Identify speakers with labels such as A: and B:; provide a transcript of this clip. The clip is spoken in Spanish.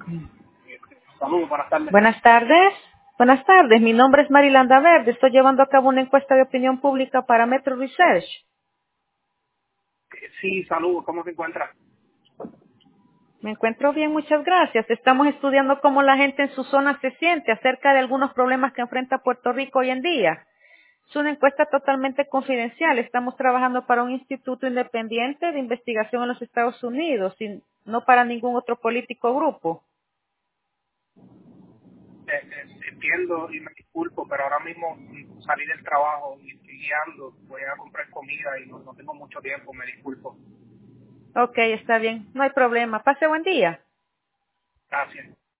A: Saludos, buenas tardes.
B: Buenas tardes. Buenas tardes. Mi nombre es Marilanda Verde. Estoy llevando a cabo una encuesta de opinión pública para Metro Research.
A: Sí, saludos, ¿cómo se encuentra?
B: Me encuentro bien, muchas gracias. Estamos estudiando cómo la gente en su zona se siente acerca de algunos problemas que enfrenta Puerto Rico hoy en día. Es una encuesta totalmente confidencial. Estamos trabajando para un instituto independiente de investigación en los Estados Unidos y no para ningún otro político o grupo.
A: Entiendo y me disculpo, pero ahora mismo salí del trabajo y estoy guiando, voy a comprar comida y no tengo mucho tiempo, me disculpo.
B: Ok, está bien. No hay problema. Pase buen día.
A: Gracias.